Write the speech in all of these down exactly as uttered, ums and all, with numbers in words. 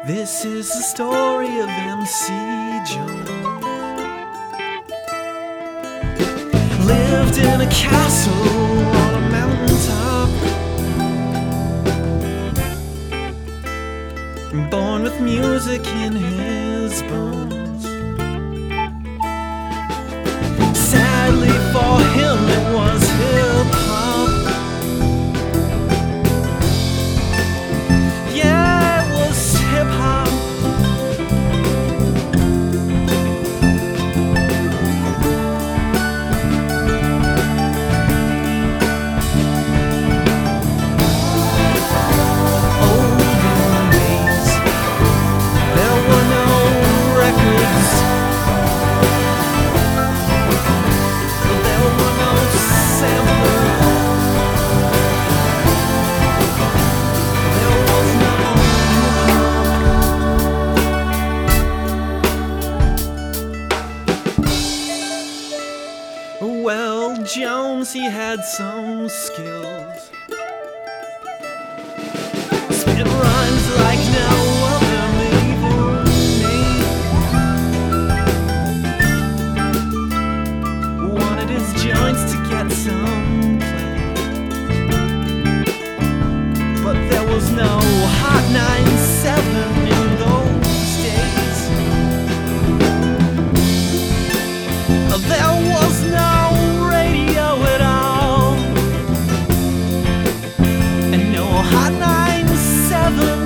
This is the story of M C Jones. Lived in a castle on a mountaintop, born with music in his bones. Sadly for him it was hip-hop. Yeah, it was hip-hop. Well, Jones, he had some skills. Spit rhymes like no other even me. Wanted his joints to get some play, but there was no Hot ninety-seven in those days. There was no radio at all, and no Hot ninety-seven.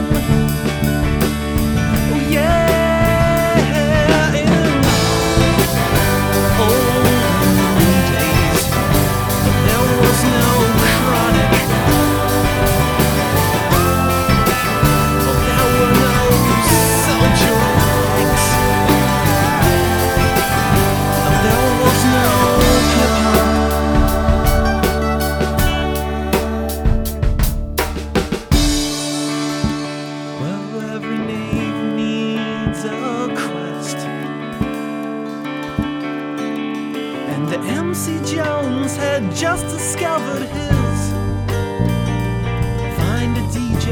Oh yeah, in old days there was no Chronic. Oh, there were no Soldier X. There was no hip-hop. Well, every knave needs a quest, and the M C Jones had just discovered his. Find a D J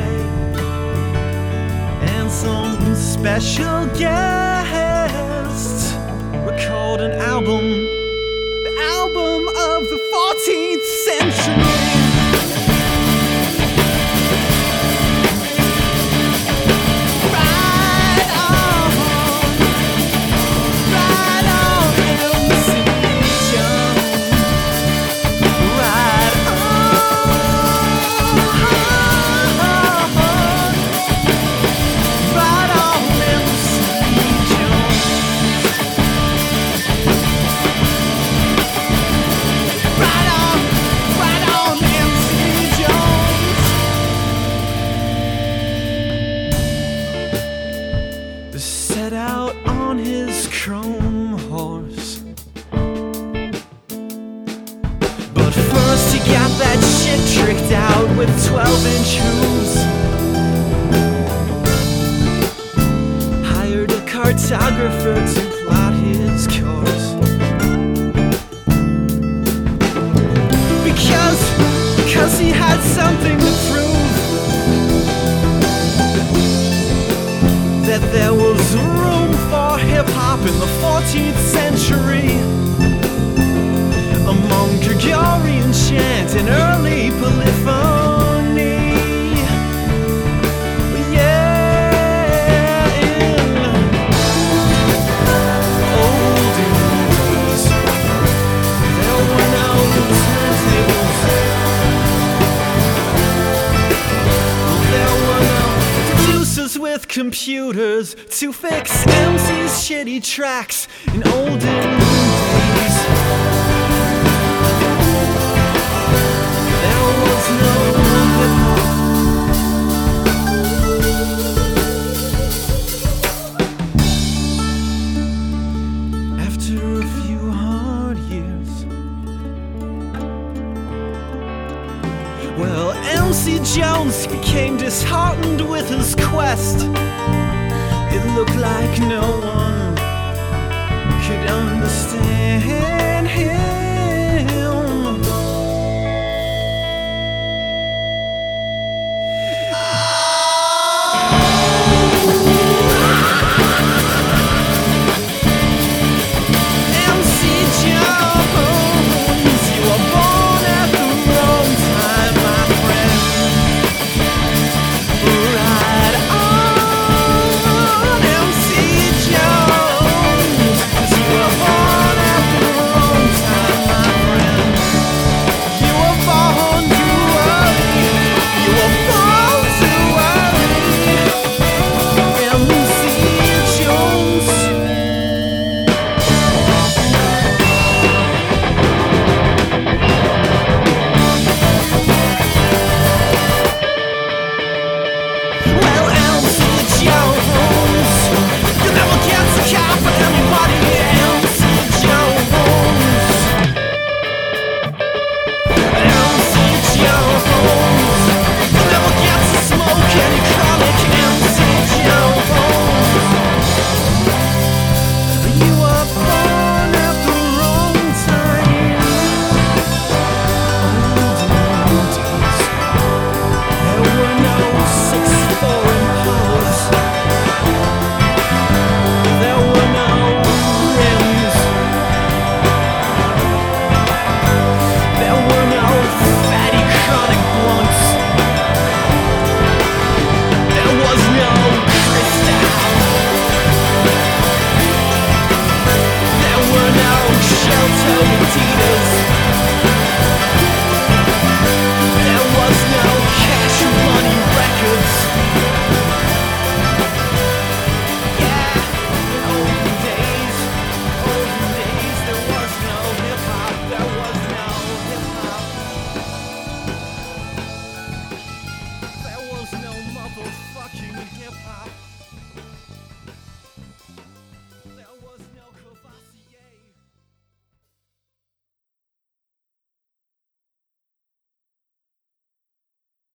and some special guests. Record an album, the album of the fourteenth century. Right on, right on, M C Jones. Right on, right on, M C Jones. Right on, right on, M C Jones. Set out on his chrome horse, but first he got that shit tricked out with twelve inch hooves. Hired a cartographer to plot his course. Because, because he had something to prove, that there was room for hip-hop in the fourteenth century, among Gregorian chant and early polyphony. Yeah, in olden days, there were no turntables. There were no producers with computers to fix M C's shitty tracks in olden days. There was no hip-hop. After a few hard years, well, M C Jones became disheartened with his quest. It looked like no one could understand.